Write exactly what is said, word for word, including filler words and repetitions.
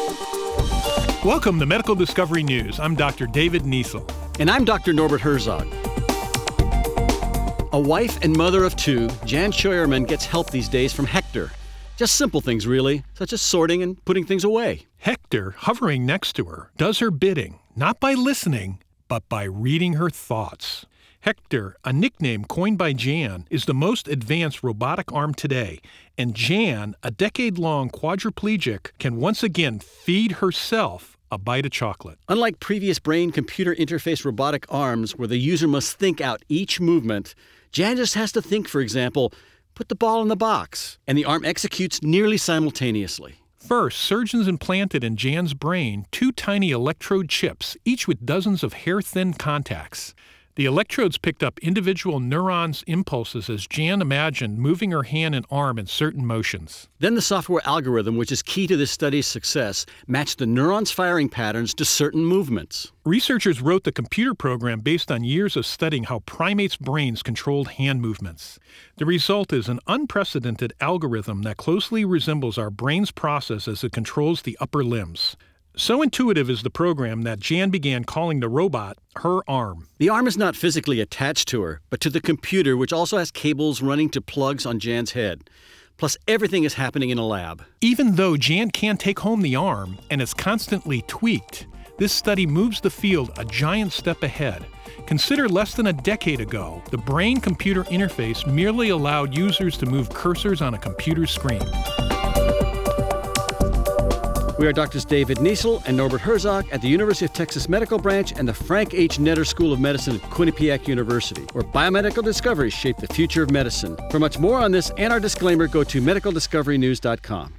Welcome to Medical Discovery News. I'm Doctor David Niesel. And I'm Doctor Norbert Herzog. A wife and mother of two, Jan Scheuermann gets help these days from Hector. Just simple things, really, such as sorting and putting things away. Hector, hovering next to her, does her bidding, not by listening, but by reading her thoughts. Hector, a nickname coined by Jan, is the most advanced robotic arm today, and Jan, a decade-long quadriplegic, can once again feed herself a bite of chocolate. Unlike previous brain-computer interface robotic arms where the user must think out each movement, Jan just has to think, for example, put the ball in the box, and the arm executes nearly simultaneously. First, surgeons implanted in Jan's brain two tiny electrode chips, each with dozens of hair-thin contacts. The electrodes picked up individual neurons' impulses as Jan imagined moving her hand and arm in certain motions. Then the software algorithm, which is key to this study's success, matched the neurons' firing patterns to certain movements. Researchers wrote the computer program based on years of studying how primates' brains controlled hand movements. The result is an unprecedented algorithm that closely resembles our brain's process as it controls the upper limbs. So intuitive is the program that Jan began calling the robot her arm. The arm is not physically attached to her, but to the computer, which also has cables running to plugs on Jan's head. Plus, everything is happening in a lab. Even though Jan can't take home the arm and is constantly tweaked, this study moves the field a giant step ahead. Consider less than a decade ago, the brain-computer interface merely allowed users to move cursors on a computer screen. We are Doctors David Niesel and Norbert Herzog at the University of Texas Medical Branch and the Frank H. Netter School of Medicine at Quinnipiac University, where biomedical discoveries shape the future of medicine. For much more on this and our disclaimer, go to medical discovery news dot com.